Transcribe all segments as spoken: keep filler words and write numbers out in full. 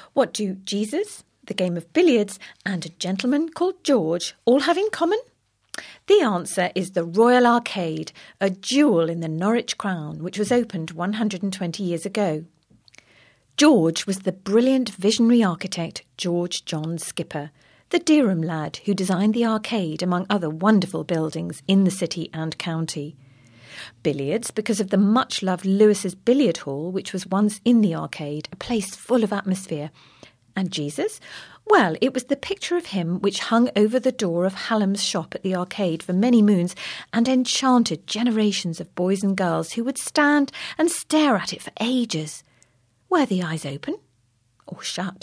What do Jesus, the game of billiards, and a gentleman called George all have in common? The answer is the Royal Arcade, a jewel in the Norwich crown, which was opened one hundred twenty years ago. George was the brilliant visionary architect George John Skipper, the Dereham lad who designed the arcade among other wonderful buildings in the city and county. Billiards, because of the much-loved Lewis's Billiard Hall, which was once in the arcade, a place full of atmosphere. And Jesus? Well, it was the picture of him which hung over the door of Hallam's shop at the arcade for many moons and enchanted generations of boys and girls who would stand and stare at it for ages. Were the eyes open or shut?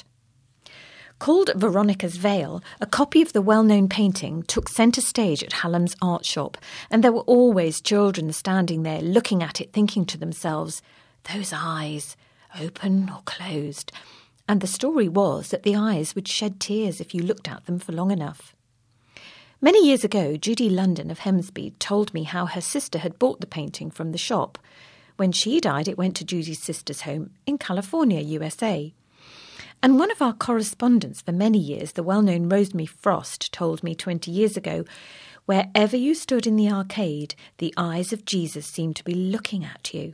Called Veronica's Veil, a copy of the well-known painting took centre stage at Hallam's art shop, and there were always children standing there looking at it, thinking to themselves, those eyes, open or closed. And the story was that the eyes would shed tears if you looked at them for long enough. Many years ago, Judy London of Hemsby told me how her sister had bought the painting from the shop. When she died, it went to Judy's sister's home in California, U S A. And one of our correspondents for many years, the well-known Rosemary Frost, told me twenty years ago, wherever you stood in the arcade, the eyes of Jesus seemed to be looking at you.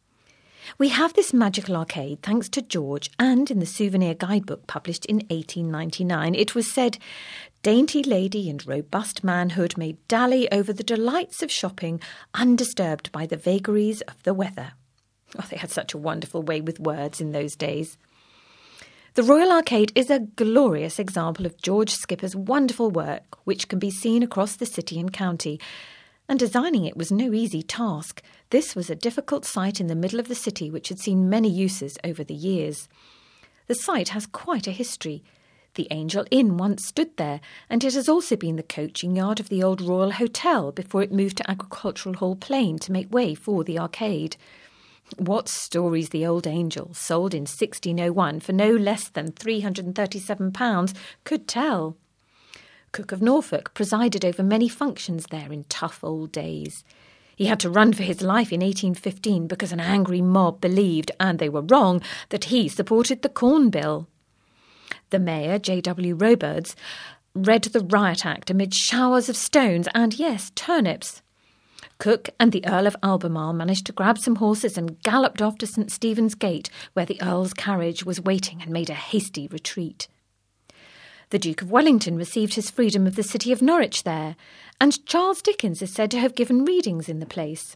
We have this magical arcade thanks to George, and in the souvenir guidebook published in eighteen ninety-nine, it was said, dainty lady and robust manhood may dally over the delights of shopping, undisturbed by the vagaries of the weather. Oh, they had such a wonderful way with words in those days. The Royal Arcade is a glorious example of George Skipper's wonderful work, which can be seen across the city and county. And designing it was no easy task. This was a difficult site in the middle of the city which had seen many uses over the years. The site has quite a history. The Angel Inn once stood there, and it has also been the coaching yard of the old Royal Hotel before it moved to Agricultural Hall Plain to make way for the arcade. What stories the old Angel, sold in sixteen oh one for no less than three hundred thirty-seven pounds, could tell. Cook of Norfolk presided over many functions there in tough old days. He had to run for his life in eighteen fifteen because an angry mob believed, and they were wrong, that he supported the Corn Bill. The Mayor, J W Robards, read the Riot Act amid showers of stones and, yes, turnips. Cook and the Earl of Albemarle managed to grab some horses and galloped off to St Stephen's Gate, where the Earl's carriage was waiting, and made a hasty retreat. The Duke of Wellington received his freedom of the city of Norwich there, and Charles Dickens is said to have given readings in the place.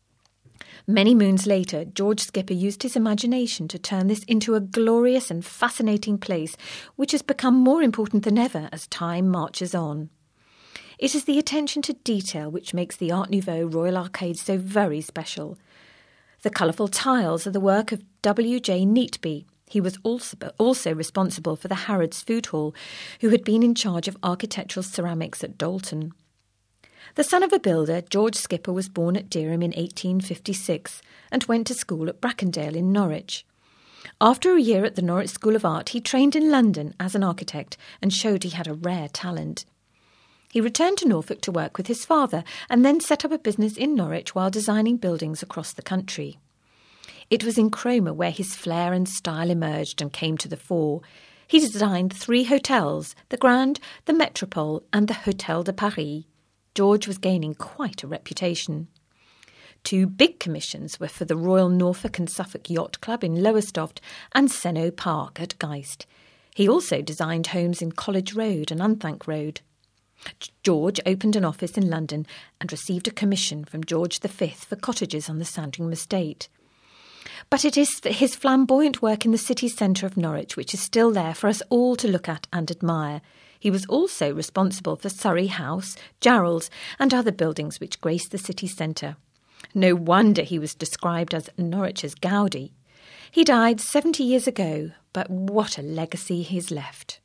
Many moons later, George Skipper used his imagination to turn this into a glorious and fascinating place, which has become more important than ever as time marches on. It is the attention to detail which makes the Art Nouveau Royal Arcade so very special. The colourful tiles are the work of W J Neatby. He was also, also responsible for the Harrods Food Hall, who had been in charge of architectural ceramics at Dalton. The son of a builder, George Skipper was born at Dereham in eighteen fifty-six and went to school at Brackendale in Norwich. After a year at the Norwich School of Art, he trained in London as an architect and showed he had a rare talent. He returned to Norfolk to work with his father and then set up a business in Norwich while designing buildings across the country. It was in Cromer where his flair and style emerged and came to the fore. He designed three hotels, the Grand, the Metropole and the Hôtel de Paris. George was gaining quite a reputation. Two big commissions were for the Royal Norfolk and Suffolk Yacht Club in Lowestoft and Senno Park at Geist. He also designed homes in College Road and Unthank Road. George opened an office in London and received a commission from George the Fifth for cottages on the Sandringham estate. But it is his flamboyant work in the city centre of Norwich which is still there for us all to look at and admire. He was also responsible for Surrey House, Jarrell's and other buildings which grace the city centre. No wonder he was described as Norwich's Gaudi. He died seventy years ago, but what a legacy he's left.